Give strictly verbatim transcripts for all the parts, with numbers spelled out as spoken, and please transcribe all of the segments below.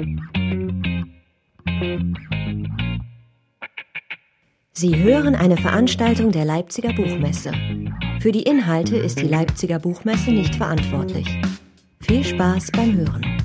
Sie hören eine Veranstaltung der Leipziger Buchmesse. Für die Inhalte ist die Leipziger Buchmesse nicht verantwortlich. Viel Spaß beim Hören.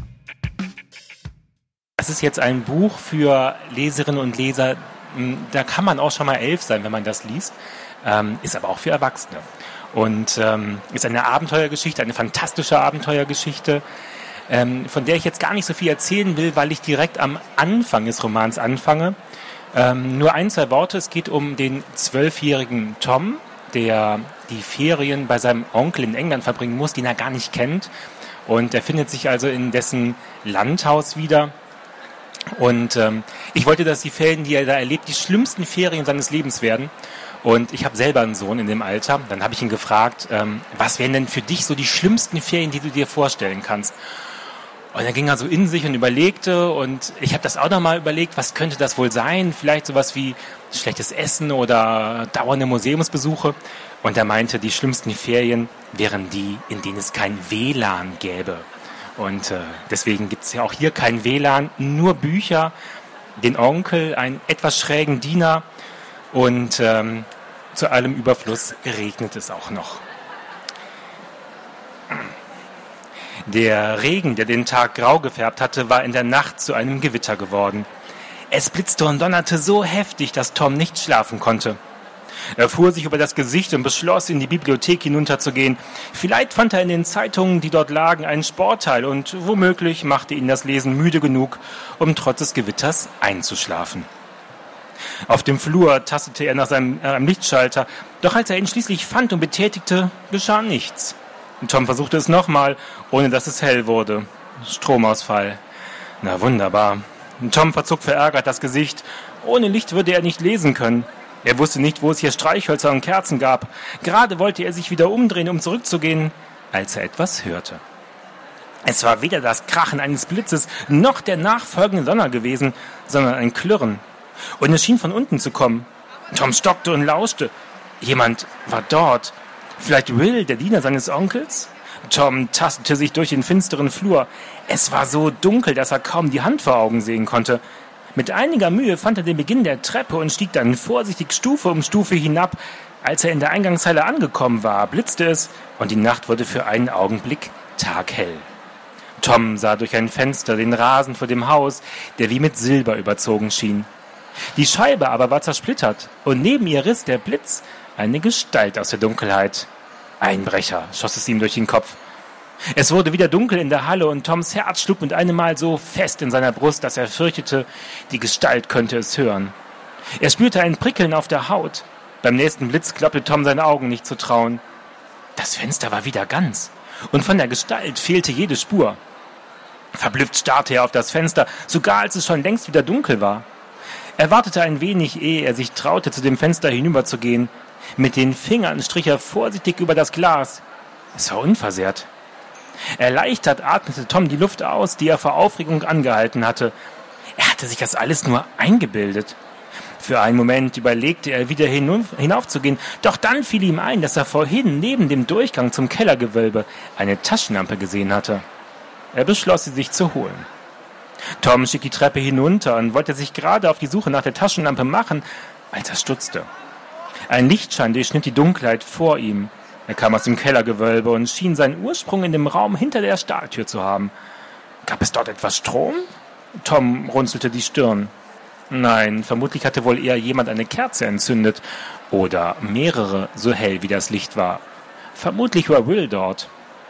Das ist jetzt ein Buch für Leserinnen und Leser, da kann man auch schon mal elf sein, wenn man das liest, ähm, ist aber auch für Erwachsene. Und ähm, ist eine Abenteuergeschichte, eine fantastische Abenteuergeschichte, ähm, von der ich jetzt gar nicht so viel erzählen will, weil ich direkt am Anfang des Romans anfange. Ähm, nur ein, zwei Worte. Es geht um den zwölfjährigen Tom, der die Ferien bei seinem Onkel in England verbringen muss, den er gar nicht kennt. Und er findet sich also in dessen Landhaus wieder. Und ähm, ich wollte, dass die Ferien, die er da erlebt, die schlimmsten Ferien seines Lebens werden. Und ich habe selber einen Sohn in dem Alter. Dann habe ich ihn gefragt, ähm, was wären denn für dich so die schlimmsten Ferien, die du dir vorstellen kannst? Und dann ging er so in sich und überlegte, und ich habe das auch nochmal überlegt, was könnte das wohl sein? Vielleicht sowas wie schlechtes Essen oder dauernde Museumsbesuche. Und er meinte, die schlimmsten Ferien wären die, in denen es kein W L A N gäbe. Und äh, deswegen gibt es ja auch hier kein W L A N, nur Bücher, den Onkel, einen etwas schrägen Diener, und ähm, zu allem Überfluss regnet es auch noch. Der Regen, der den Tag grau gefärbt hatte, war in der Nacht zu einem Gewitter geworden. Es blitzte und donnerte so heftig, dass Tom nicht schlafen konnte. Er fuhr sich über das Gesicht und beschloss, in die Bibliothek hinunterzugehen. Vielleicht fand er in den Zeitungen, die dort lagen, einen Sportteil, und womöglich machte ihn das Lesen müde genug, um trotz des Gewitters einzuschlafen. Auf dem Flur tastete er nach seinem äh, Lichtschalter, doch als er ihn schließlich fand und betätigte, geschah nichts. Tom versuchte es nochmal, ohne dass es hell wurde. Stromausfall. Na wunderbar. Tom verzog verärgert das Gesicht. Ohne Licht würde er nicht lesen können. Er wusste nicht, wo es hier Streichhölzer und Kerzen gab. Gerade wollte er sich wieder umdrehen, um zurückzugehen, als er etwas hörte. Es war weder das Krachen eines Blitzes noch der nachfolgende Donner gewesen, sondern ein Klirren. Und es schien von unten zu kommen. Tom stockte und lauschte. Jemand war dort. Vielleicht Will, der Diener seines Onkels? Tom tastete sich durch den finsteren Flur. Es war so dunkel, dass er kaum die Hand vor Augen sehen konnte. Mit einiger Mühe fand er den Beginn der Treppe und stieg dann vorsichtig Stufe um Stufe hinab. Als er in der Eingangshalle angekommen war, blitzte es, und die Nacht wurde für einen Augenblick taghell. Tom sah durch ein Fenster den Rasen vor dem Haus, der wie mit Silber überzogen schien. Die Scheibe aber war zersplittert, und neben ihr riss der Blitz eine Gestalt aus der Dunkelheit. Einbrecher, schoss es ihm durch den Kopf. Es wurde wieder dunkel in der Halle, und Toms Herz schlug mit einem Mal so fest in seiner Brust, dass er fürchtete, die Gestalt könnte es hören. Er spürte ein Prickeln auf der Haut. Beim nächsten Blitz klappte Tom seine Augen nicht zu trauen. Das Fenster war wieder ganz, und von der Gestalt fehlte jede Spur. Verblüfft starrte er auf das Fenster, sogar als es schon längst wieder dunkel war. Er wartete ein wenig, ehe er sich traute, zu dem Fenster hinüberzugehen. Mit den Fingern strich er vorsichtig über das Glas. Es war unversehrt. Erleichtert atmete Tom die Luft aus, die er vor Aufregung angehalten hatte. Er hatte sich das alles nur eingebildet. Für einen Moment überlegte er, wieder hinaufzugehen, doch dann fiel ihm ein, dass er vorhin neben dem Durchgang zum Kellergewölbe eine Taschenlampe gesehen hatte. Er beschloss, sie sich zu holen. Tom stieg die Treppe hinunter und wollte sich gerade auf die Suche nach der Taschenlampe machen, als er stutzte. Ein Lichtschein durchschnitt die Dunkelheit vor ihm. Er kam aus dem Kellergewölbe und schien seinen Ursprung in dem Raum hinter der Stahltür zu haben. Gab es dort etwas Strom? Tom runzelte die Stirn. Nein, vermutlich hatte wohl eher jemand eine Kerze entzündet. Oder mehrere, so hell wie das Licht war. Vermutlich war Will dort.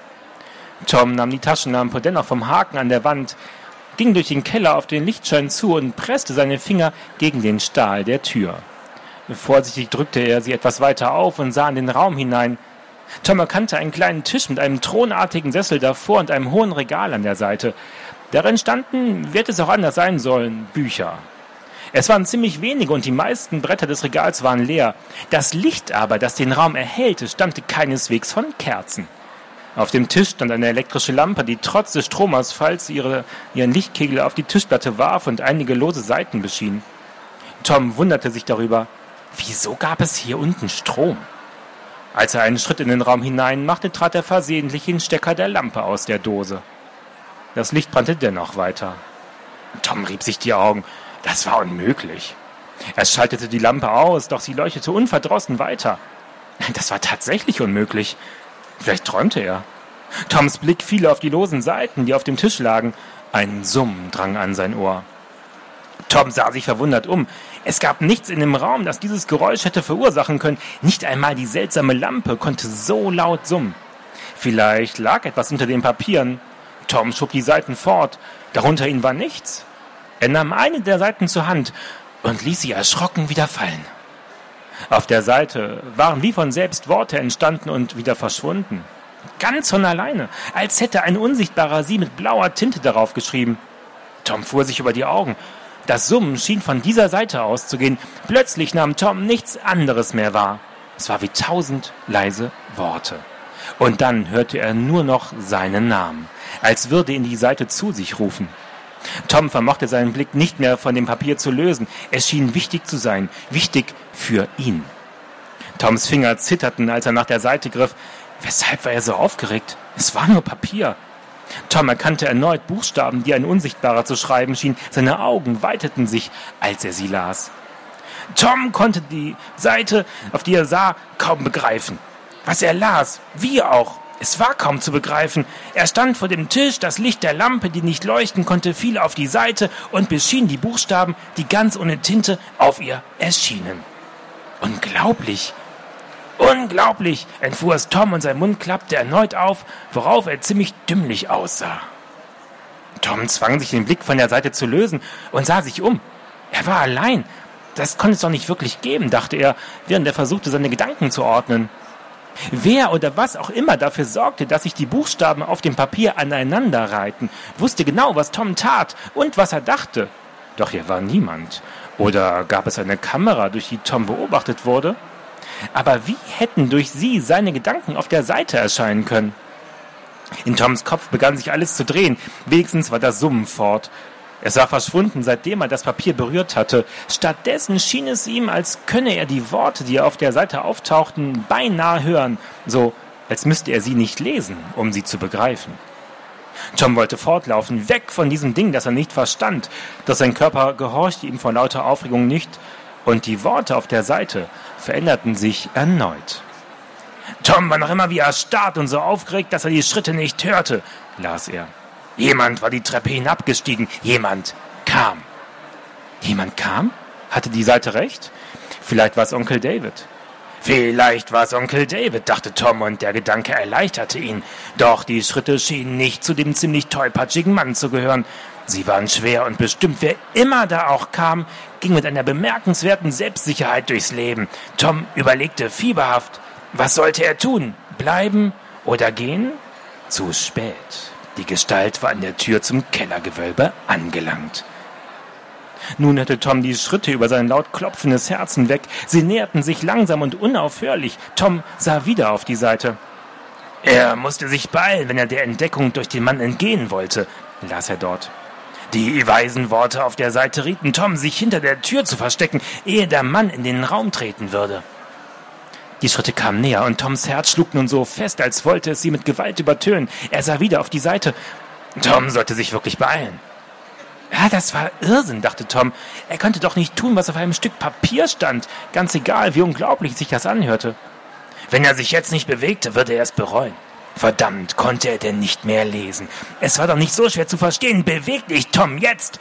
Tom nahm die Taschenlampe dennoch vom Haken an der Wand, ging durch den Keller auf den Lichtschein zu und presste seine Finger gegen den Stahl der Tür. Vorsichtig drückte er sie etwas weiter auf und sah in den Raum hinein. Tom erkannte einen kleinen Tisch mit einem thronartigen Sessel davor und einem hohen Regal an der Seite. Darin standen, wird es auch anders sein sollen, Bücher. Es waren ziemlich wenige und die meisten Bretter des Regals waren leer. Das Licht aber, das den Raum erhellte, stammte keineswegs von Kerzen. Auf dem Tisch stand eine elektrische Lampe, die trotz des Stromausfalls ihre, ihren Lichtkegel auf die Tischplatte warf und einige lose Seiten beschien. Tom wunderte sich darüber. Wieso gab es hier unten Strom? Als er einen Schritt in den Raum hinein machte, trat er versehentlich den Stecker der Lampe aus der Dose. Das Licht brannte dennoch weiter. Tom rieb sich die Augen. Das war unmöglich. Er schaltete die Lampe aus, doch sie leuchtete unverdrossen weiter. Das war tatsächlich unmöglich. Vielleicht träumte er. Toms Blick fiel auf die losen Seiten, die auf dem Tisch lagen. Ein Summen drang an sein Ohr. Tom sah sich verwundert um. Es gab nichts in dem Raum, das dieses Geräusch hätte verursachen können. Nicht einmal die seltsame Lampe konnte so laut summen. Vielleicht lag etwas unter den Papieren. Tom schob die Seiten fort. Darunter ihn war nichts. Er nahm eine der Seiten zur Hand und ließ sie erschrocken wieder fallen. Auf der Seite waren wie von selbst Worte entstanden und wieder verschwunden. Ganz von alleine, als hätte ein Unsichtbarer sie mit blauer Tinte darauf geschrieben. Tom fuhr sich über die Augen. Das Summen schien von dieser Seite auszugehen. Plötzlich nahm Tom nichts anderes mehr wahr. Es war wie tausend leise Worte. Und dann hörte er nur noch seinen Namen, als würde ihn die Seite zu sich rufen. Tom vermochte seinen Blick nicht mehr von dem Papier zu lösen. Es schien wichtig zu sein, wichtig für ihn. Toms Finger zitterten, als er nach der Seite griff. Weshalb war er so aufgeregt? Es war nur Papier. Tom erkannte erneut Buchstaben, die ein Unsichtbarer zu schreiben schien. Seine Augen weiteten sich, als er sie las. Tom konnte die Seite, auf die er sah, kaum begreifen. Was er las, wie auch, es war kaum zu begreifen. Er stand vor dem Tisch, das Licht der Lampe, die nicht leuchten konnte, fiel auf die Seite und beschien die Buchstaben, die ganz ohne Tinte auf ihr erschienen. Unglaublich! Unglaublich, entfuhr es Tom und sein Mund klappte erneut auf, worauf er ziemlich dümmlich aussah. Tom zwang sich den Blick von der Seite zu lösen und sah sich um. Er war allein. Das konnte es doch nicht wirklich geben, dachte er, während er versuchte, seine Gedanken zu ordnen. Wer oder was auch immer dafür sorgte, dass sich die Buchstaben auf dem Papier aneinander reihten, wusste genau, was Tom tat und was er dachte. Doch hier war niemand. Oder gab es eine Kamera, durch die Tom beobachtet wurde? Aber wie hätten durch sie seine Gedanken auf der Seite erscheinen können? In Toms Kopf begann sich alles zu drehen. Wenigstens war das Summen fort. Es war verschwunden, seitdem er das Papier berührt hatte. Stattdessen schien es ihm, als könne er die Worte, die auf der Seite auftauchten, beinahe hören. So, als müsste er sie nicht lesen, um sie zu begreifen. Tom wollte fortlaufen, weg von diesem Ding, das er nicht verstand. Doch sein Körper gehorchte ihm vor lauter Aufregung nicht. Und die Worte auf der Seite veränderten sich erneut. Tom war noch immer wie erstarrt und so aufgeregt, dass er die Schritte nicht hörte, las er. Jemand war die Treppe hinabgestiegen. Jemand kam. Jemand kam? Hatte die Seite recht? Vielleicht war es Onkel David. Vielleicht war es Onkel David, dachte Tom, und der Gedanke erleichterte ihn. Doch die Schritte schienen nicht zu dem ziemlich tollpatschigen Mann zu gehören. Sie waren schwer und bestimmt, wer immer da auch kam, ging mit einer bemerkenswerten Selbstsicherheit durchs Leben. Tom überlegte fieberhaft, was sollte er tun? Bleiben oder gehen? Zu spät. Die Gestalt war an der Tür zum Kellergewölbe angelangt. Nun hörte Tom die Schritte über sein laut klopfendes Herz hinweg. Sie näherten sich langsam und unaufhörlich. Tom sah wieder auf die Seite. Er musste sich beeilen, wenn er der Entdeckung durch den Mann entgehen wollte, las er dort. Die weisen Worte auf der Seite rieten Tom, sich hinter der Tür zu verstecken, ehe der Mann in den Raum treten würde. Die Schritte kamen näher und Toms Herz schlug nun so fest, als wollte es sie mit Gewalt übertönen. Er sah wieder auf die Seite. Tom sollte sich wirklich beeilen. Ja, das war Irrsinn, dachte Tom. Er konnte doch nicht tun, was auf einem Stück Papier stand, ganz egal, wie unglaublich sich das anhörte. Wenn er sich jetzt nicht bewegte, würde er es bereuen. Verdammt, konnte er denn nicht mehr lesen. Es war doch nicht so schwer zu verstehen. Beweg dich, Tom, jetzt!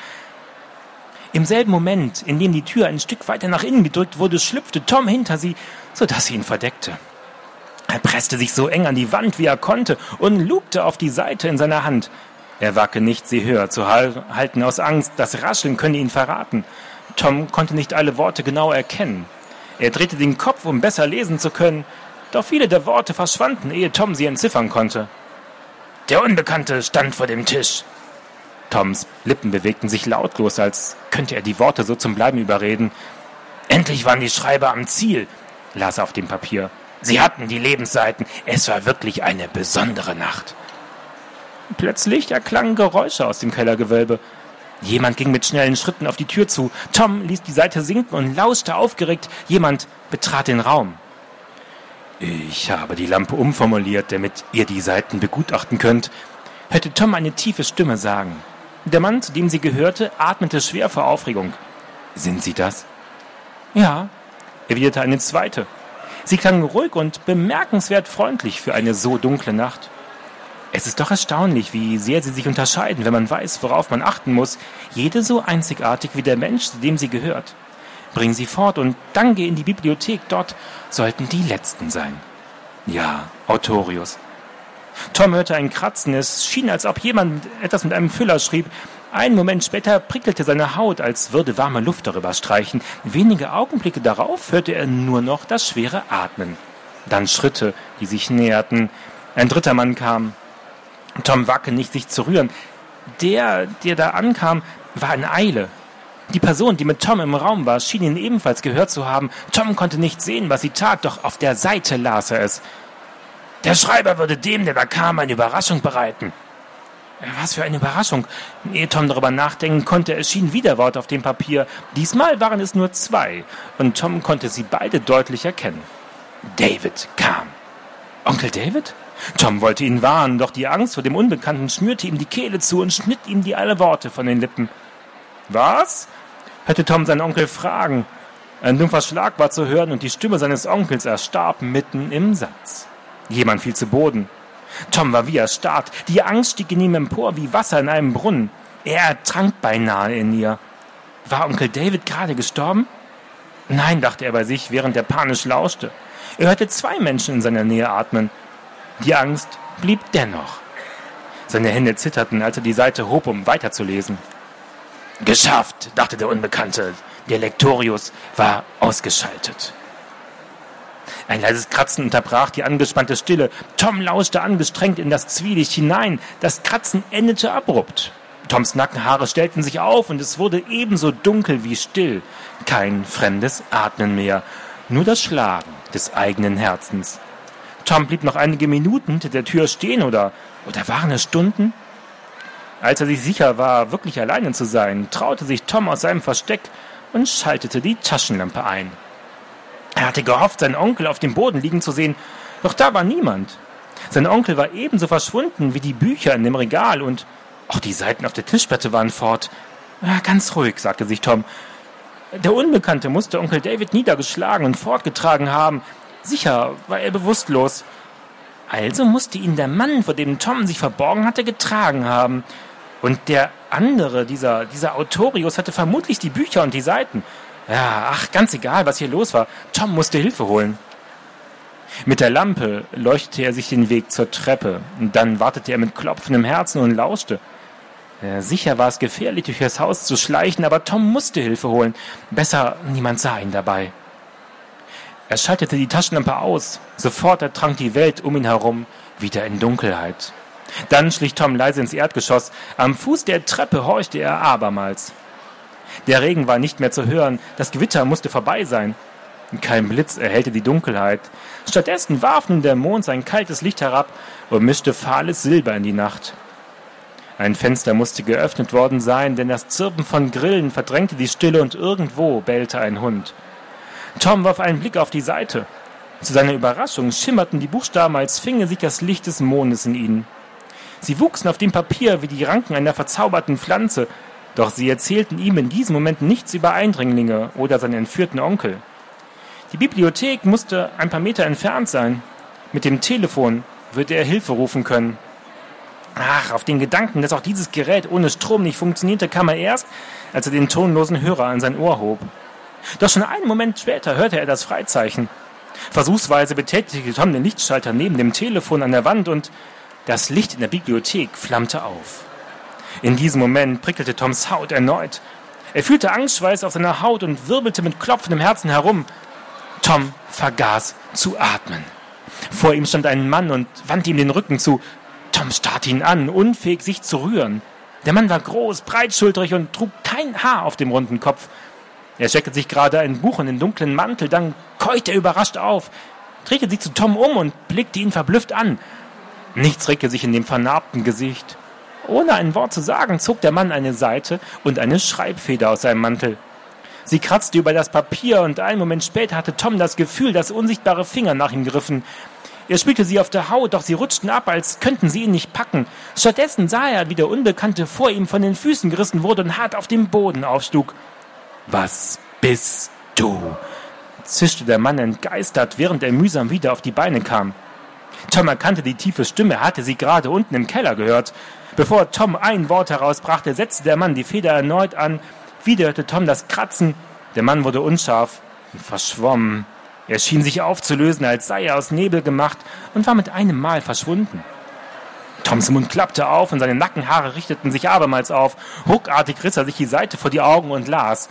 Im selben Moment, in dem die Tür ein Stück weiter nach innen gedrückt wurde, schlüpfte Tom hinter sie, sodass sie ihn verdeckte. Er presste sich so eng an die Wand, wie er konnte, und lugte auf die Seite in seiner Hand. Er wagte nicht, sie höher zu halten, aus Angst, das Rascheln könne ihn verraten. Tom konnte nicht alle Worte genau erkennen. Er drehte den Kopf, um besser lesen zu können, doch viele der Worte verschwanden, ehe Tom sie entziffern konnte. Der Unbekannte stand vor dem Tisch. Toms Lippen bewegten sich lautlos, als könnte er die Worte so zum Bleiben überreden. Endlich waren die Schreiber am Ziel, las er auf dem Papier. Sie hatten die Lebensseiten. Es war wirklich eine besondere Nacht. Plötzlich erklangen Geräusche aus dem Kellergewölbe. Jemand ging mit schnellen Schritten auf die Tür zu. Tom ließ die Seite sinken und lauschte aufgeregt. Jemand betrat den Raum. Ich habe die Lampe umformuliert, damit ihr die Seiten begutachten könnt, hörte Tom eine tiefe Stimme sagen. Der Mann, zu dem sie gehörte, atmete schwer vor Aufregung. »Sind Sie das?« »Ja«, erwiderte eine zweite. Sie klang ruhig und bemerkenswert freundlich für eine so dunkle Nacht. Es ist doch erstaunlich, wie sehr sie sich unterscheiden, wenn man weiß, worauf man achten muss, jede so einzigartig wie der Mensch, zu dem sie gehört. Bring sie fort und dann geh in die Bibliothek, dort sollten die Letzten sein. Ja, Autorius. Tom hörte ein Kratzen, es schien, als ob jemand etwas mit einem Füller schrieb. Einen Moment später prickelte seine Haut, als würde warme Luft darüber streichen. Wenige Augenblicke darauf hörte er nur noch das schwere Atmen. Dann Schritte, die sich näherten. Ein dritter Mann kam. Tom wagte nicht, sich zu rühren. Der, der da ankam, war in Eile. Die Person, die mit Tom im Raum war, schien ihn ebenfalls gehört zu haben. Tom konnte nicht sehen, was sie tat, doch auf der Seite las er es. Der Schreiber würde dem, der da kam, eine Überraschung bereiten. Was für eine Überraschung. Ehe Tom darüber nachdenken konnte, erschien wieder Wort auf dem Papier. Diesmal waren es nur zwei, und Tom konnte sie beide deutlich erkennen. David kam. Onkel David? Tom wollte ihn warnen, doch die Angst vor dem Unbekannten schnürte ihm die Kehle zu und schnitt ihm die alle Worte von den Lippen. Was? Hörte Tom seinen Onkel fragen. Ein dumpfer Schlag war zu hören und die Stimme seines Onkels erstarb mitten im Satz. Jemand fiel zu Boden. Tom war wie erstarrt. Die Angst stieg in ihm empor wie Wasser in einem Brunnen. Er ertrank beinahe in ihr. War Onkel David gerade gestorben? Nein, dachte er bei sich, während er panisch lauschte. Er hörte zwei Menschen in seiner Nähe atmen. Die Angst blieb dennoch. Seine Hände zitterten, als er die Seite hob, um weiterzulesen. Geschafft, dachte der Unbekannte. Der Lektorius war ausgeschaltet. Ein leises Kratzen unterbrach die angespannte Stille. Tom lauschte angestrengt in das Zwielicht hinein. Das Kratzen endete abrupt. Toms Nackenhaare stellten sich auf und es wurde ebenso dunkel wie still. Kein fremdes Atmen mehr, nur das Schlagen des eigenen Herzens. Tom blieb noch einige Minuten hinter der Tür stehen, oder, oder waren es Stunden? Als er sich sicher war, wirklich alleine zu sein, traute sich Tom aus seinem Versteck und schaltete die Taschenlampe ein. Er hatte gehofft, seinen Onkel auf dem Boden liegen zu sehen, doch da war niemand. Sein Onkel war ebenso verschwunden wie die Bücher in dem Regal und auch die Seiten auf der Tischplatte waren fort. Ja, ganz ruhig, sagte sich Tom. Der Unbekannte musste Onkel David niedergeschlagen und fortgetragen haben. Sicher war er bewusstlos. Also musste ihn der Mann, vor dem Tom sich verborgen hatte, getragen haben. Und der andere, dieser, dieser Autorius, hatte vermutlich die Bücher und die Seiten. Ja, ach, ganz egal, was hier los war. Tom musste Hilfe holen. Mit der Lampe leuchtete er sich den Weg zur Treppe. Und dann wartete er mit klopfendem Herzen und lauschte. Ja, sicher war es gefährlich, durch das Haus zu schleichen, aber Tom musste Hilfe holen. Besser, niemand sah ihn dabei. Er schaltete die Taschenlampe aus. Sofort ertrank die Welt um ihn herum wieder in Dunkelheit. Dann schlich Tom leise ins Erdgeschoss. Am Fuß der Treppe horchte er abermals. Der Regen war nicht mehr zu hören. Das Gewitter musste vorbei sein. Kein Blitz erhellte die Dunkelheit. Stattdessen warf nun der Mond sein kaltes Licht herab und mischte fahles Silber in die Nacht. Ein Fenster musste geöffnet worden sein, denn das Zirpen von Grillen verdrängte die Stille und irgendwo bellte ein Hund. Tom warf einen Blick auf die Seite. Zu seiner Überraschung schimmerten die Buchstaben, als finge sich das Licht des Mondes in ihnen. Sie wuchsen auf dem Papier wie die Ranken einer verzauberten Pflanze, doch sie erzählten ihm in diesem Moment nichts über Eindringlinge oder seinen entführten Onkel. Die Bibliothek musste ein paar Meter entfernt sein. Mit dem Telefon würde er Hilfe rufen können. Ach, auf den Gedanken, dass auch dieses Gerät ohne Strom nicht funktionierte, kam er erst, als er den tonlosen Hörer an sein Ohr hob. Doch schon einen Moment später hörte er das Freizeichen. Versuchsweise betätigte Tom den Lichtschalter neben dem Telefon an der Wand und das Licht in der Bibliothek flammte auf. In diesem Moment prickelte Toms Haut erneut. Er fühlte Angstschweiß auf seiner Haut und wirbelte mit klopfendem Herzen herum. Tom vergaß zu atmen. Vor ihm stand ein Mann und wandte ihm den Rücken zu. Tom starrte ihn an, unfähig sich zu rühren. Der Mann war groß, breitschultrig und trug kein Haar auf dem runden Kopf. Er steckte sich gerade ein Buch in den dunklen Mantel, dann keuchte er überrascht auf, drehte sich zu Tom um und blickte ihn verblüfft an. Nichts regte sich in dem vernarbten Gesicht. Ohne ein Wort zu sagen, zog der Mann eine Seite und eine Schreibfeder aus seinem Mantel. Sie kratzte über das Papier und einen Moment später hatte Tom das Gefühl, dass unsichtbare Finger nach ihm griffen. Er spielte sie auf der Haut, doch sie rutschten ab, als könnten sie ihn nicht packen. Stattdessen sah er, wie der Unbekannte vor ihm von den Füßen gerissen wurde und hart auf dem Boden aufschlug. »Was bist du?« zischte der Mann entgeistert, während er mühsam wieder auf die Beine kam. Tom erkannte die tiefe Stimme, er hatte sie gerade unten im Keller gehört. Bevor Tom ein Wort herausbrachte, setzte der Mann die Feder erneut an. Wieder hörte Tom das Kratzen. Der Mann wurde unscharf und verschwommen. Er schien sich aufzulösen, als sei er aus Nebel gemacht, und war mit einem Mal verschwunden. Toms Mund klappte auf und seine Nackenhaare richteten sich abermals auf. Ruckartig riss er sich die Seite vor die Augen und las.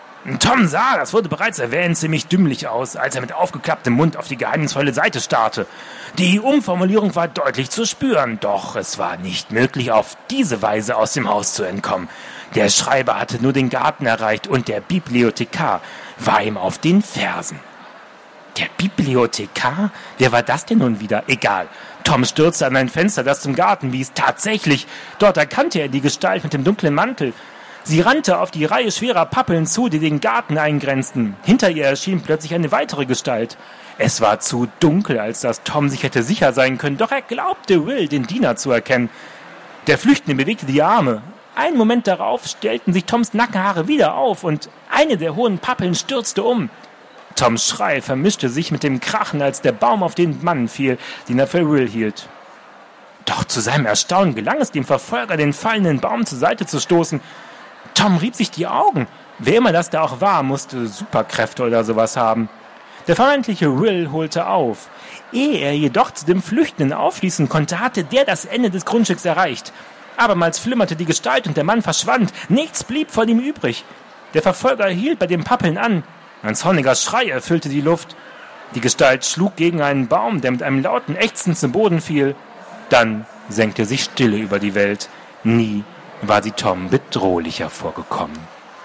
Tom sah, das wurde bereits erwähnt, ziemlich dümmlich aus, als er mit aufgeklapptem Mund auf die geheimnisvolle Seite starrte. Die Umformulierung war deutlich zu spüren, doch es war nicht möglich, auf diese Weise aus dem Haus zu entkommen. Der Schreiber hatte nur den Garten erreicht und der Bibliothekar war ihm auf den Fersen. Der Bibliothekar? Wer war das denn nun wieder? Egal. Tom stürzte an ein Fenster, das zum Garten wies. Tatsächlich, dort erkannte er die Gestalt mit dem dunklen Mantel. Sie rannte auf die Reihe schwerer Pappeln zu, die den Garten eingrenzten. Hinter ihr erschien plötzlich eine weitere Gestalt. Es war zu dunkel, als dass Tom sich hätte sicher sein können, doch er glaubte Will, den Diener, zu erkennen. Der Flüchtende bewegte die Arme. Einen Moment darauf stellten sich Toms Nackenhaare wieder auf und eine der hohen Pappeln stürzte um. Toms Schrei vermischte sich mit dem Krachen, als der Baum auf den Mann fiel, den er für Will hielt. Doch zu seinem Erstaunen gelang es dem Verfolger, den fallenden Baum zur Seite zu stoßen. Tom rieb sich die Augen. Wer immer das da auch war, musste Superkräfte oder sowas haben. Der vermeintliche Will holte auf. Ehe er jedoch zu dem Flüchtenden aufschließen konnte, hatte der das Ende des Grundstücks erreicht. Abermals flimmerte die Gestalt und der Mann verschwand. Nichts blieb von ihm übrig. Der Verfolger hielt bei den Pappeln an. Ein zorniger Schrei erfüllte die Luft. Die Gestalt schlug gegen einen Baum, der mit einem lauten Ächzen zu Boden fiel. Dann senkte sich Stille über die Welt. Nie war sie Tom bedrohlicher vorgekommen.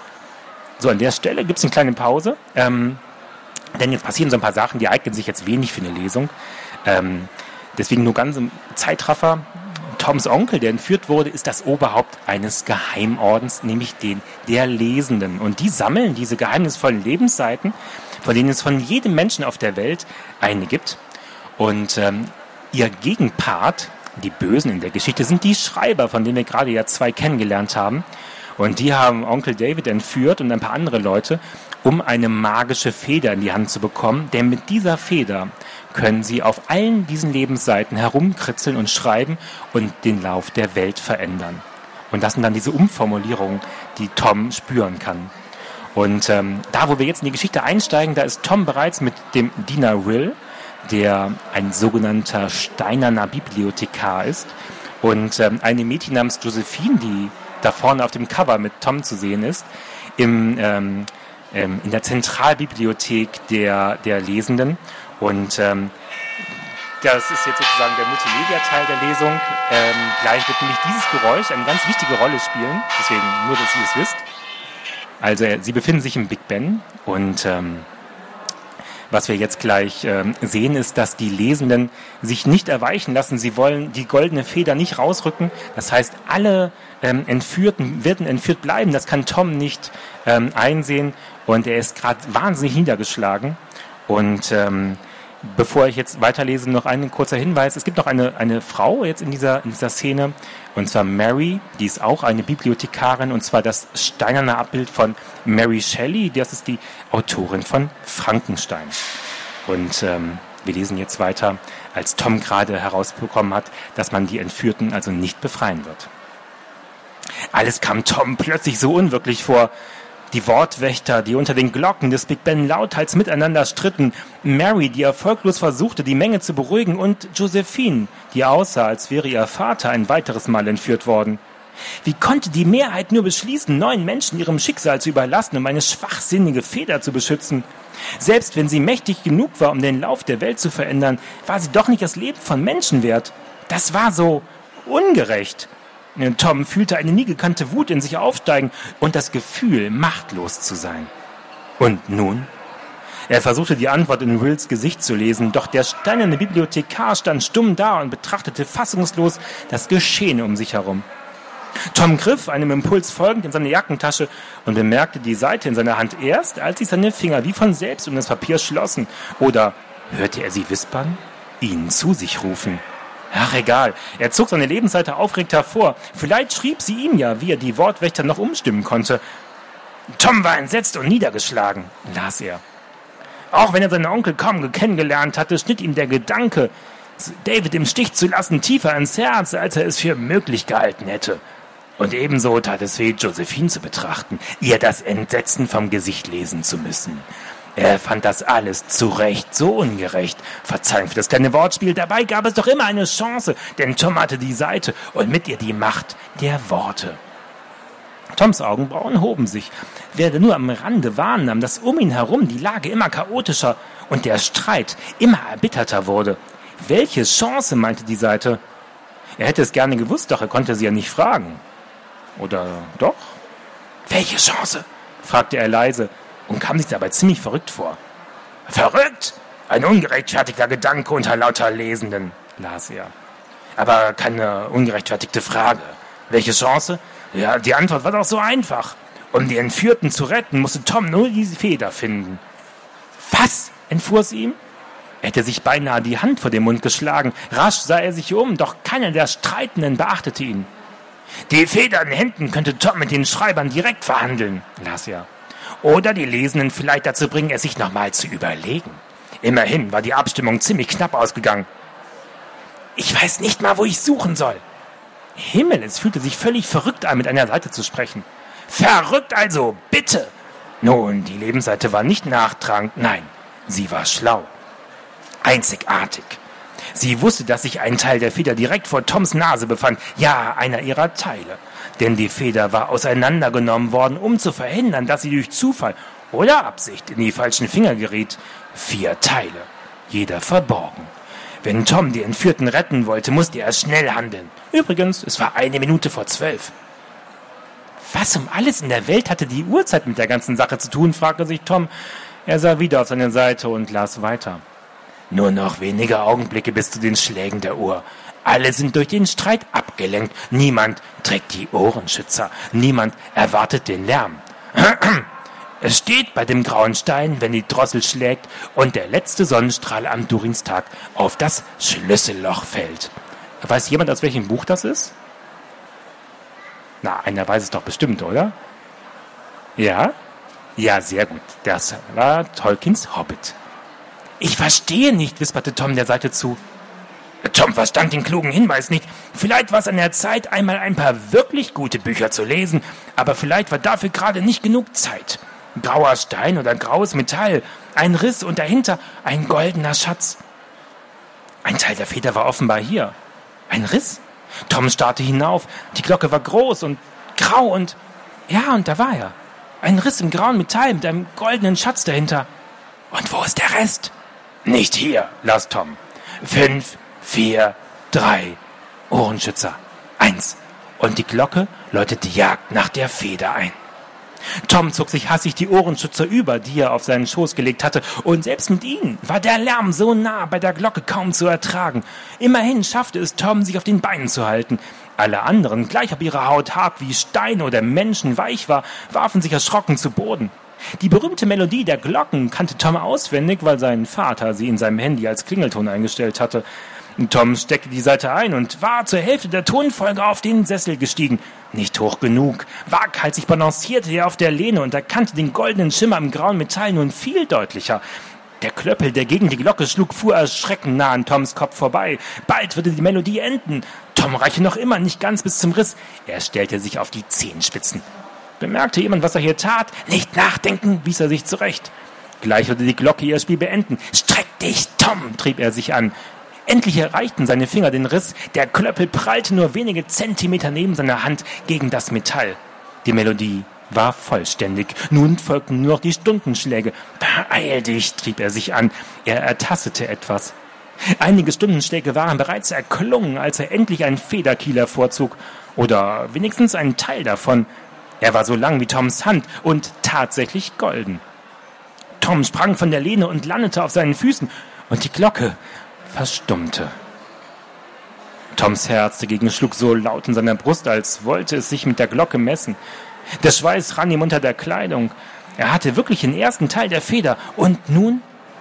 So, an der Stelle gibt es eine kleine Pause. Ähm, denn jetzt passieren so ein paar Sachen, die eignen sich jetzt wenig für eine Lesung. Ähm, deswegen nur ganz im Zeitraffer. Toms Onkel, der entführt wurde, ist das Oberhaupt eines Geheimordens, nämlich den der Lesenden. Und die sammeln diese geheimnisvollen Lebensseiten, von denen es von jedem Menschen auf der Welt eine gibt. Und ähm, ihr Gegenpart, die Bösen in der Geschichte, sind die Schreiber, von denen wir gerade ja zwei kennengelernt haben. Und die haben Onkel David entführt und ein paar andere Leute, um eine magische Feder in die Hand zu bekommen. Denn mit dieser Feder können sie auf allen diesen Lebensseiten herumkritzeln und schreiben und den Lauf der Welt verändern. Und das sind dann diese Umformulierungen, die Tom spüren kann. Und ähm, da, wo wir jetzt in die Geschichte einsteigen, da ist Tom bereits mit dem Diener Will, der ein sogenannter steinerner Bibliothekar ist, und ähm, eine Mädchen namens Josephine, die da vorne auf dem Cover mit Tom zu sehen ist, im, ähm, ähm, in der Zentralbibliothek der, der Lesenden. Und ähm, das ist jetzt sozusagen der Multimedia-Teil der Lesung. Ähm, gleich wird nämlich dieses Geräusch eine ganz wichtige Rolle spielen. Deswegen nur, dass ihr es wisst. Also sie befinden sich im Big Ben und ähm, was wir jetzt gleich ähm, sehen, ist, dass die Lesenden sich nicht erweichen lassen. Sie wollen die goldene Feder nicht rausrücken. Das heißt, alle ähm, Entführten werden entführt bleiben. Das kann Tom nicht ähm, einsehen und er ist gerade wahnsinnig niedergeschlagen. Und ähm, bevor ich jetzt weiterlese, noch ein kurzer Hinweis. Es gibt noch eine, eine Frau jetzt in dieser, in dieser Szene, und zwar Mary, die ist auch eine Bibliothekarin, und zwar das steinerne Abbild von Mary Shelley, das ist die Autorin von Frankenstein. Und ähm, wir lesen jetzt weiter, als Tom gerade herausbekommen hat, dass man die Entführten also nicht befreien wird. Alles kam Tom plötzlich so unwirklich vor. Die Wortwächter, die unter den Glocken des Big Ben lauthals miteinander stritten, Mary, die erfolglos versuchte, die Menge zu beruhigen, und Josephine, die aussah, als wäre ihr Vater ein weiteres Mal entführt worden. Wie konnte die Mehrheit nur beschließen, neun Menschen ihrem Schicksal zu überlassen, um eine schwachsinnige Feder zu beschützen? Selbst wenn sie mächtig genug war, um den Lauf der Welt zu verändern, war sie doch nicht das Leben von Menschen wert. Das war so ungerecht. Tom fühlte eine nie gekannte Wut in sich aufsteigen und das Gefühl, machtlos zu sein. Und nun? Er versuchte die Antwort in Wills Gesicht zu lesen, doch der steinerne Bibliothekar stand stumm da und betrachtete fassungslos das Geschehen um sich herum. Tom griff, einem Impuls folgend, in seine Jackentasche und bemerkte die Seite in seiner Hand erst, als sich seine Finger wie von selbst um das Papier schlossen. Oder hörte er sie wispern? ihn zu sich rufen. Ach, egal. Er zog seine Lebensseite aufgeregt hervor. Vielleicht schrieb sie ihm ja, wie er die Wortwächter noch umstimmen konnte. Tom war entsetzt und niedergeschlagen, las er. Auch wenn er seinen Onkel kaum kennengelernt hatte, schnitt ihm der Gedanke, David im Stich zu lassen, tiefer ins Herz, als er es für möglich gehalten hätte. Und ebenso tat es weh, Josephine zu betrachten, ihr das Entsetzen vom Gesicht lesen zu müssen. Er fand das alles zu Recht so ungerecht. Verzeihung für das kleine Wortspiel, dabei gab es doch immer eine Chance, denn Tom hatte die Seite und mit ihr die Macht der Worte. Toms Augenbrauen hoben sich, während er nur am Rande wahrnahm, dass um ihn herum die Lage immer chaotischer und der Streit immer erbitterter wurde. Welche Chance, meinte die Seite? Er hätte es gerne gewusst, doch er konnte sie ja nicht fragen. Oder doch? Welche Chance? Fragte er leise und kam sich dabei ziemlich verrückt vor. Verrückt? Ein ungerechtfertigter Gedanke unter lauter Lesenden, las er. Aber keine ungerechtfertigte Frage. Welche Chance? Ja, die Antwort war doch so einfach. Um die Entführten zu retten, musste Tom nur diese Feder finden. Was? Entfuhr es ihm? Er hätte sich beinahe die Hand vor den Mund geschlagen. Rasch sah er sich um, doch keiner der Streitenden beachtete ihn. Die Feder in Händen könnte Tom mit den Schreibern direkt verhandeln, las er. Oder die Lesenden vielleicht dazu bringen, es sich nochmal zu überlegen. Immerhin war die Abstimmung ziemlich knapp ausgegangen. Ich weiß nicht mal, wo ich suchen soll. Himmel, es fühlte sich völlig verrückt an, mit einer Seite zu sprechen. Verrückt also, bitte! Nun, die Lebensseite war nicht nachtragend, nein, sie war schlau. Einzigartig. Sie wusste, dass sich ein Teil der Feder direkt vor Toms Nase befand, ja, einer ihrer Teile. Denn die Feder war auseinandergenommen worden, um zu verhindern, dass sie durch Zufall oder Absicht in die falschen Finger geriet. Vier Teile, jeder verborgen. Wenn Tom die Entführten retten wollte, musste er schnell handeln. Übrigens, es war eine Minute vor zwölf. Was um alles in der Welt hatte die Uhrzeit mit der ganzen Sache zu tun, fragte sich Tom. Er sah wieder auf seine Seite und las weiter. Nur noch wenige Augenblicke bis zu den Schlägen der Uhr. Alle sind durch den Streit abgelenkt. Niemand trägt die Ohrenschützer. Niemand erwartet den Lärm. Es steht bei dem grauen Stein, wenn die Drossel schlägt und der letzte Sonnenstrahl am Durinstag auf das Schlüsselloch fällt. Weiß jemand, aus welchem Buch das ist? Na, einer weiß es doch bestimmt, oder? Ja? Ja, sehr gut. Das war Tolkiens Hobbit. Ich verstehe nicht, wisperte Tom der Seite zu. Tom verstand den klugen Hinweis nicht. Vielleicht war es an der Zeit, einmal ein paar wirklich gute Bücher zu lesen, aber vielleicht war dafür gerade nicht genug Zeit. Grauer Stein oder graues Metall, ein Riss und dahinter ein goldener Schatz. Ein Teil der Feder war offenbar hier. Ein Riss? Tom starrte hinauf. Die Glocke war groß und grau und... Ja, und da war er. Ein Riss im grauen Metall mit einem goldenen Schatz dahinter. Und wo ist der Rest? Nicht hier, las Tom. Fünf, vier, drei. Ohrenschützer. Eins. Und die Glocke läutet die Jagd nach der Feder ein. Tom zog sich hastig die Ohrenschützer über, die er auf seinen Schoß gelegt hatte, und selbst mit ihnen war der Lärm so nah bei der Glocke kaum zu ertragen. Immerhin schaffte es Tom, sich auf den Beinen zu halten. Alle anderen, gleich ob ihre Haut hart wie Steine oder Menschen weich war, warfen sich erschrocken zu Boden. Die berühmte Melodie der Glocken kannte Tom auswendig, weil sein Vater sie in seinem Handy als Klingelton eingestellt hatte. Tom steckte die Seite ein und war zur Hälfte der Tonfolge auf den Sessel gestiegen. Nicht hoch genug. Waghalsig balancierte er auf der Lehne und erkannte den goldenen Schimmer im grauen Metall nun viel deutlicher. Der Klöppel, der gegen die Glocke schlug, fuhr erschreckend nah an Toms Kopf vorbei. Bald würde die Melodie enden. Tom reichte noch immer nicht ganz bis zum Riss. Er stellte sich auf die Zehenspitzen. Bemerkte jemand, was er hier tat? Nicht nachdenken, wies er sich zurecht. Gleich würde die Glocke ihr Spiel beenden. Streck dich, Tom, trieb er sich an. Endlich erreichten seine Finger den Riss. Der Klöppel prallte nur wenige Zentimeter neben seiner Hand gegen das Metall. Die Melodie war vollständig. Nun folgten nur noch die Stundenschläge. Beeil dich, trieb er sich an. Er ertastete etwas. Einige Stundenschläge waren bereits erklungen, als er endlich einen Federkieler vorzog. Oder wenigstens einen Teil davon. Er war so lang wie Toms Hand und tatsächlich golden. Tom sprang von der Lehne und landete auf seinen Füßen. Und die Glocke verstummte. Toms Herz dagegen schlug so laut in seiner Brust, als wollte es sich mit der Glocke messen. Der Schweiß rann ihm unter der Kleidung. Er hatte wirklich den ersten Teil der Feder. Und nun?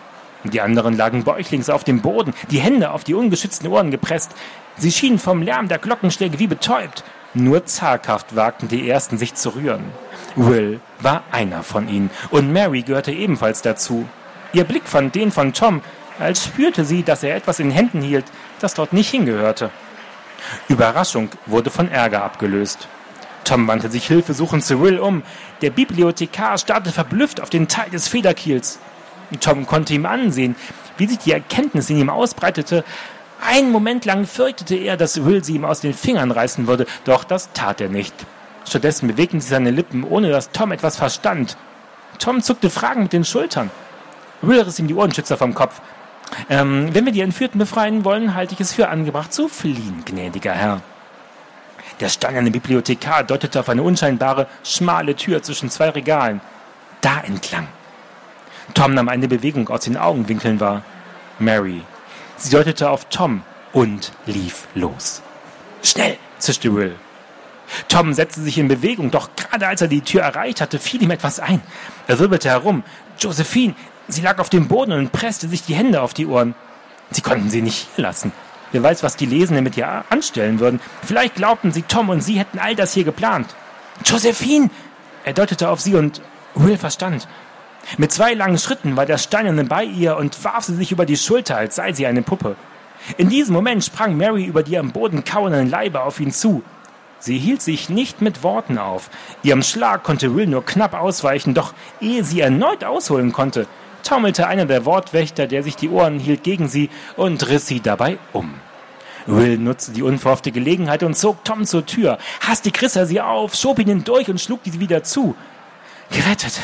Die anderen lagen bäuchlings auf dem Boden, die Hände auf die ungeschützten Ohren gepresst. Sie schienen vom Lärm der Glockenschläge wie betäubt. Nur zaghaft wagten die Ersten, sich zu rühren. Will war einer von ihnen und Mary gehörte ebenfalls dazu. Ihr Blick fand den von Tom, als spürte sie, dass er etwas in Händen hielt, das dort nicht hingehörte. Überraschung wurde von Ärger abgelöst. Tom wandte sich hilfesuchend zu Will um. Der Bibliothekar starrte verblüfft auf den Teil des Federkiels. Tom konnte ihm ansehen, wie sich die Erkenntnis in ihm ausbreitete. Einen Moment lang fürchtete er, dass Will sie ihm aus den Fingern reißen würde, doch das tat er nicht. Stattdessen bewegten sich seine Lippen, ohne dass Tom etwas verstand. Tom zuckte fragend mit den Schultern. Will riss ihm die Ohrenschützer vom Kopf. Ähm, wenn wir die Entführten befreien wollen, halte ich es für angebracht zu fliehen, gnädiger Herr. Der steinerne Bibliothekar deutete auf eine unscheinbare, schmale Tür zwischen zwei Regalen. Da entlang. Tom nahm eine Bewegung aus den Augenwinkeln wahr. Mary. Sie deutete auf Tom und lief los. Schnell, zischte Will. Tom setzte sich in Bewegung, doch gerade als er die Tür erreicht hatte, fiel ihm etwas ein. Er wirbelte herum. Josephine, sie lag auf dem Boden und presste sich die Hände auf die Ohren. Sie konnten sie nicht hier lassen. Wer weiß, was die Lesenden mit ihr anstellen würden. Vielleicht glaubten sie, Tom und sie hätten all das hier geplant. Josephine! Er deutete auf sie und Will verstand. Mit zwei langen Schritten war der Steinerne bei ihr und warf sie sich über die Schulter, als sei sie eine Puppe. In diesem Moment sprang Mary über die am Boden kauernden Leiber auf ihn zu. Sie hielt sich nicht mit Worten auf. Ihrem Schlag konnte Will nur knapp ausweichen, doch ehe sie erneut ausholen konnte, taumelte einer der Wortwächter, der sich die Ohren hielt, gegen sie und riss sie dabei um. Will nutzte die unverhoffte Gelegenheit und zog Tom zur Tür. Hastig riss er sie auf, schob ihn hindurch und schlug diese wieder zu. Gerettet!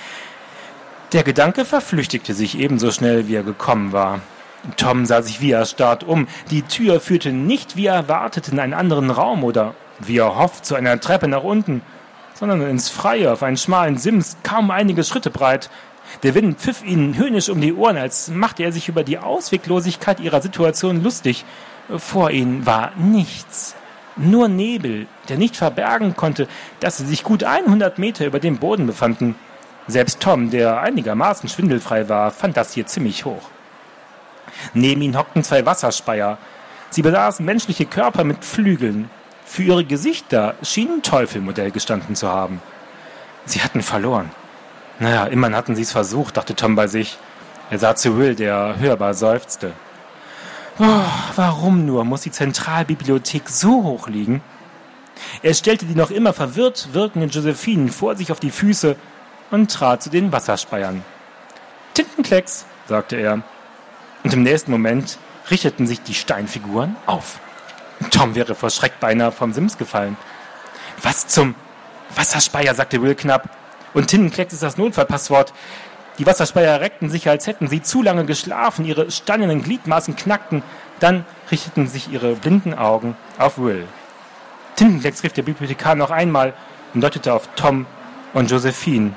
Der Gedanke verflüchtigte sich ebenso schnell, wie er gekommen war. Tom sah sich wie erstarrt um. Die Tür führte nicht wie erwartet in einen anderen Raum oder, wie er hofft, zu einer Treppe nach unten, sondern ins Freie auf einen schmalen Sims, kaum einige Schritte breit. Der Wind pfiff ihnen höhnisch um die Ohren, als machte er sich über die Ausweglosigkeit ihrer Situation lustig. Vor ihnen war nichts, nur Nebel, der nicht verbergen konnte, dass sie sich gut hundert Meter über dem Boden befanden. Selbst Tom, der einigermaßen schwindelfrei war, fand das hier ziemlich hoch. Neben ihnen hockten zwei Wasserspeier. Sie besaßen menschliche Körper mit Flügeln. Für ihre Gesichter schienen Teufelmodell gestanden zu haben. Sie hatten verloren. Naja, immerhin hatten sie es versucht, dachte Tom bei sich. Er sah zu Will, der hörbar seufzte. Oh, warum nur muss die Zentralbibliothek so hoch liegen? Er stellte die noch immer verwirrt wirkende Josephine vor sich auf die Füße und trat zu den Wasserspeiern. Tintenklecks, sagte er. Und im nächsten Moment richteten sich die Steinfiguren auf. Tom wäre vor Schreck beinahe vom Sims gefallen. Was zum Wasserspeier, sagte Will knapp. Und Tintenklecks ist das Notfallpasswort. Die Wasserspeier reckten sich, als hätten sie zu lange geschlafen. Ihre steinernen Gliedmaßen knackten. Dann richteten sich ihre blinden Augen auf Will. Tintenklecks rief der Bibliothekar noch einmal und deutete auf Tom und Josephine.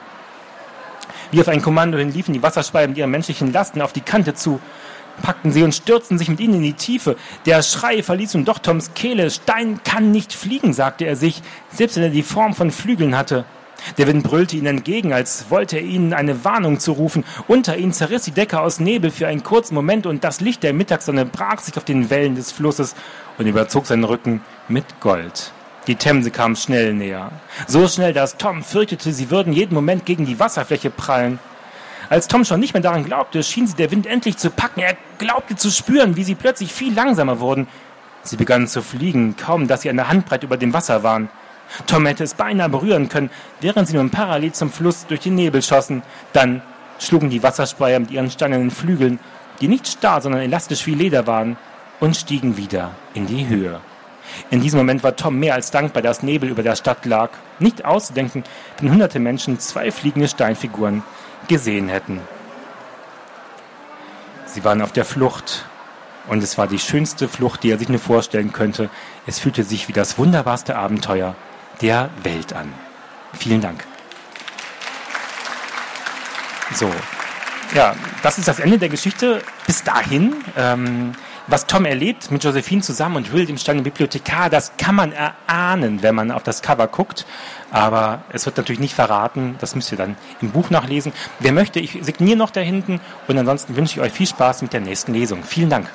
Wie auf ein Kommando hin liefen die Wasserspeier mit ihren menschlichen Lasten auf die Kante zu, packten sie und stürzten sich mit ihnen in die Tiefe. Der Schrei verließ nun doch Toms Kehle. Stein kann nicht fliegen, sagte er sich, selbst wenn er die Form von Flügeln hatte. Der Wind brüllte ihnen entgegen, als wollte er ihnen eine Warnung zurufen. Unter ihnen zerriss die Decke aus Nebel für einen kurzen Moment und das Licht der Mittagssonne brach sich auf den Wellen des Flusses und überzog seinen Rücken mit Gold. Die Themse kam schnell näher. So schnell, dass Tom fürchtete, sie würden jeden Moment gegen die Wasserfläche prallen. Als Tom schon nicht mehr daran glaubte, schien sie der Wind endlich zu packen. Er glaubte zu spüren, wie sie plötzlich viel langsamer wurden. Sie begannen zu fliegen, kaum dass sie an der Handbreit über dem Wasser waren. Tom hätte es beinahe berühren können, während sie nun parallel zum Fluss durch den Nebel schossen. Dann schlugen die Wasserspeier mit ihren steinernen Flügeln, die nicht starr, sondern elastisch wie Leder waren, und stiegen wieder in die Höhe. In diesem Moment war Tom mehr als dankbar, dass Nebel über der Stadt lag. Nicht auszudenken, wenn hunderte Menschen zwei fliegende Steinfiguren gesehen hätten. Sie waren auf der Flucht. Und es war die schönste Flucht, die er sich nur vorstellen könnte. Es fühlte sich wie das wunderbarste Abenteuer der Welt an. Vielen Dank. So, ja, das ist das Ende der Geschichte. Bis dahin, ähm, Was Tom erlebt mit Josephine zusammen und Will, dem steinernen Bibliothekar, das kann man erahnen, wenn man auf das Cover guckt. Aber es wird natürlich nicht verraten. Das müsst ihr dann im Buch nachlesen. Wer möchte, ich signiere noch da hinten. Und ansonsten wünsche ich euch viel Spaß mit der nächsten Lesung. Vielen Dank.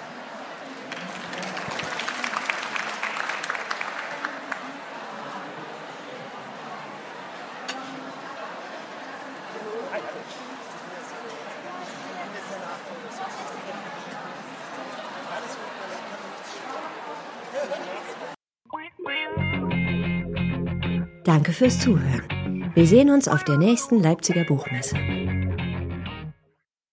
Danke fürs Zuhören. Wir sehen uns auf der nächsten Leipziger Buchmesse.